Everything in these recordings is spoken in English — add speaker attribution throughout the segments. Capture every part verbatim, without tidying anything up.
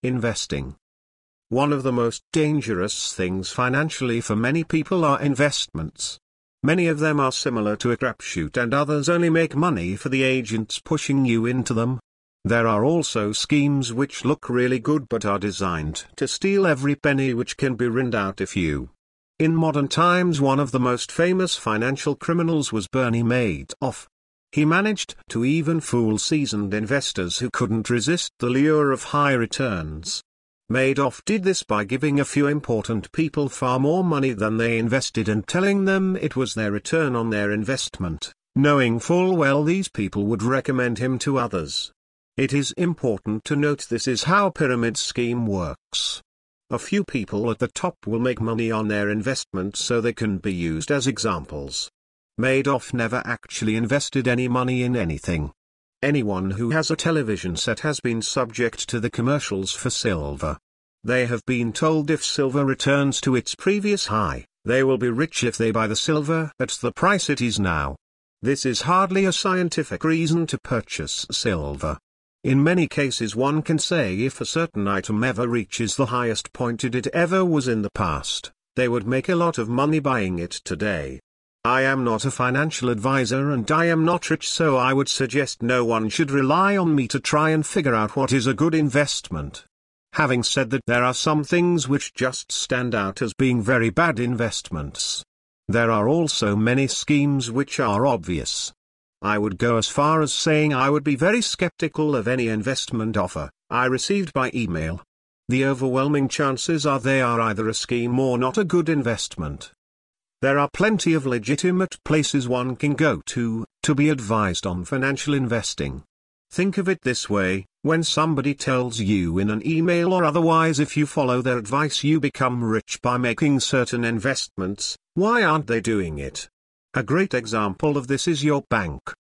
Speaker 1: Investing. One of the most dangerous things financially for many people are investments. Many of them are similar to a crapshoot, and others only make money for the agents pushing you into them. There are also schemes which look really good but are designed to steal every penny which can be rinsed out if you. In modern times, one of the most famous financial criminals was Bernie Madoff. He managed to even fool seasoned investors who couldn't resist the lure of high returns. Madoff did this by giving a few important people far more money than they invested and telling them it was their return on their investment, knowing full well these people would recommend him to others. It is important to note this is how pyramid scheme works. A few people at the top will make money on their investments so they can be used as examples. Madoff never actually invested any money in anything. Anyone who has a television set has been subject to the commercials for silver. They have been told if silver returns to its previous high, they will be rich if they buy the silver at the price it is now. This is hardly a scientific reason to purchase silver. In many cases one can say if a certain item ever reaches the highest point it ever was in the past, they would make a lot of money buying it today. I am not a financial advisor and I am not rich, so I would suggest no one should rely on me to try and figure out what is a good investment. Having said that, there are some things which just stand out as being very bad investments. There are also many schemes which are obvious. I would go as far as saying I would be very skeptical of any investment offer I received by email. The overwhelming chances are they are either a scheme or not a good investment. There are plenty of legitimate places one can go to, to be advised on financial investing. Think of it this way, when somebody tells you in an email or otherwise if you follow their advice you become rich by making certain investments, why aren't they doing it? A great example of this is your bank.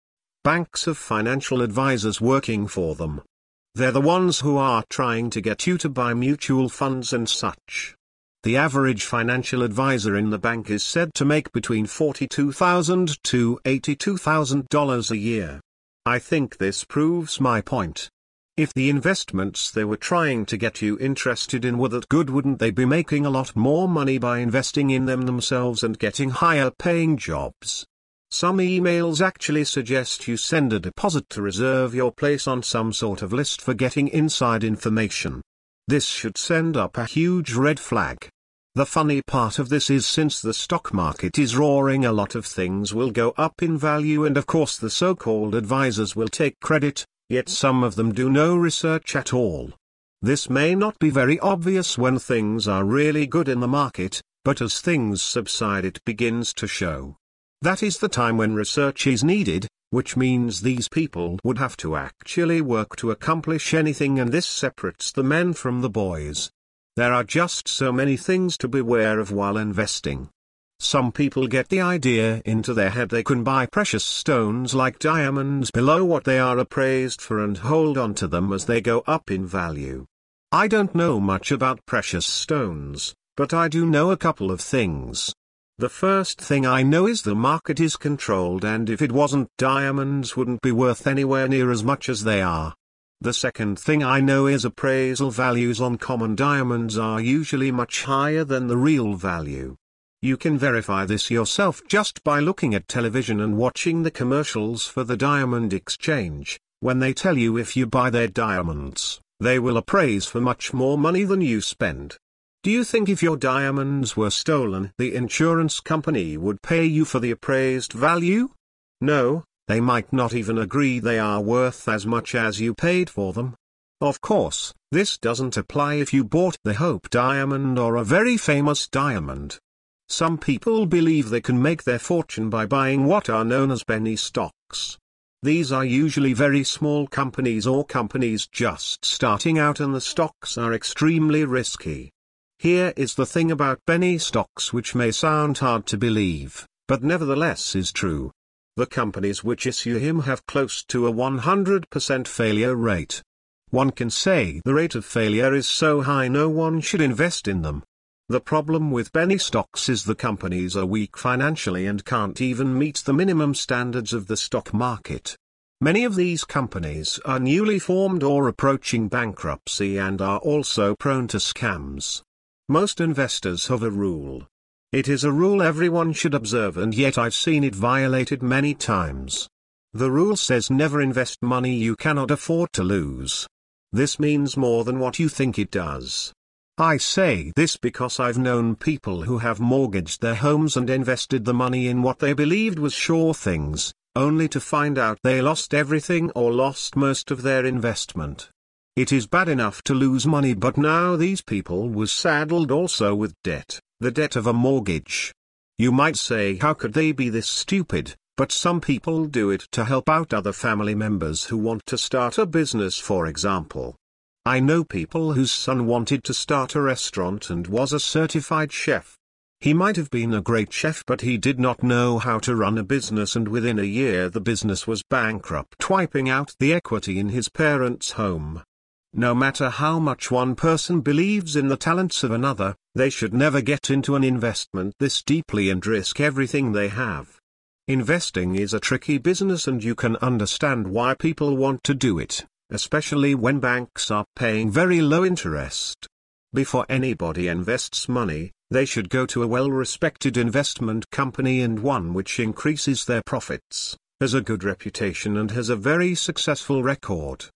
Speaker 1: Banks have financial advisors working for them. They're the ones who are trying to get you to buy mutual funds and such. The average financial advisor in the bank is said to make between forty-two thousand dollars to eighty-two thousand dollars a year. I think this proves my point. If the investments they were trying to get you interested in were that good, wouldn't they be making a lot more money by investing in them themselves and getting higher paying jobs? Some emails actually suggest you send a deposit to reserve your place on some sort of list for getting inside information. This should send up a huge red flag. The funny part of this is since the stock market is roaring, a lot of things will go up in value and of course the so-called advisors will take credit, yet some of them do no research at all. This may not be very obvious when things are really good in the market, but as things subside it begins to show. That is the time when research is needed, which means these people would have to actually work to accomplish anything, and this separates the men from the boys. There are just so many things to beware of while investing. Some people get the idea into their head they can buy precious stones like diamonds below what they are appraised for and hold on to them as they go up in value. I don't know much about precious stones, but I do know a couple of things. The first thing I know is the market is controlled, and if it wasn't, diamonds wouldn't be worth anywhere near as much as they are. The second thing I know is appraisal values on common diamonds are usually much higher than the real value. You can verify this yourself just by looking at television and watching the commercials for the diamond exchange. When they tell you if you buy their diamonds, they will appraise for much more money than you spend. Do you think if your diamonds were stolen, the insurance company would pay you for the appraised value? No. They might not even agree they are worth as much as you paid for them. Of course, this doesn't apply if you bought the Hope diamond or a very famous diamond. Some people believe they can make their fortune by buying what are known as penny stocks. These are usually very small companies or companies just starting out, and the stocks are extremely risky. Here is the thing about penny stocks which may sound hard to believe, but nevertheless is true. The companies which issue him have close to a one hundred percent failure rate. One can say the rate of failure is so high no one should invest in them. The problem with penny stocks is the companies are weak financially and can't even meet the minimum standards of the stock market. Many of these companies are newly formed or approaching bankruptcy and are also prone to scams. Most investors have a rule. It is a rule everyone should observe, and yet I've seen it violated many times. The rule says never invest money you cannot afford to lose. This means more than what you think it does. I say this because I've known people who have mortgaged their homes and invested the money in what they believed was sure things, only to find out they lost everything or lost most of their investment. It is bad enough to lose money, but now these people were saddled also with debt, the debt of a mortgage. You might say, how could they be this stupid? But some people do it to help out other family members who want to start a business, for example. I know people whose son wanted to start a restaurant and was a certified chef. He might have been a great chef, but he did not know how to run a business, and within a year the business was bankrupt, wiping out the equity in his parents' home. No matter how much one person believes in the talents of another, they should never get into an investment this deeply and risk everything they have. Investing is a tricky business, and you can understand why people want to do it, especially when banks are paying very low interest. Before anybody invests money, they should go to a well-respected investment company and one which increases their profits, has a good reputation and has a very successful record.